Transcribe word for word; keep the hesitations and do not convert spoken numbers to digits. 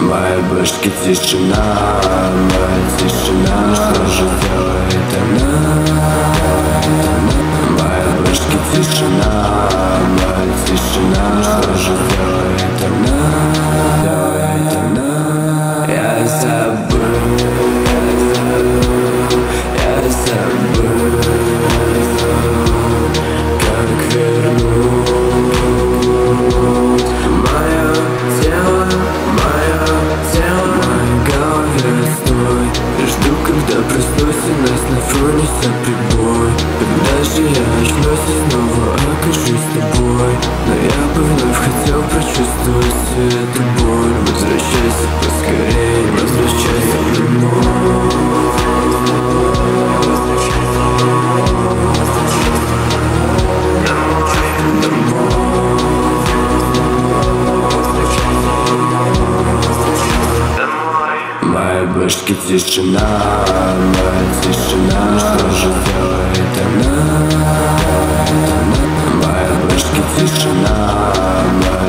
моей башке тишина, моя тишина. Что же делает она? В моей башке тишина, моя тишина. Что же делает она? Делает она? Я забыл, я забыл, как вернуть мое тело, мое тело. В моей голове стой, я жду, когда проснусь, и нас на фоне прибой. Когда же я очнусь и снова окажусь с тобой? Но я бы вновь хотел прочувствовать эту боль. Возвращайся поскорей, возвращайся домой. В моей башке тишина, моя тишина. Что же делает она? В моей башке тишина, моя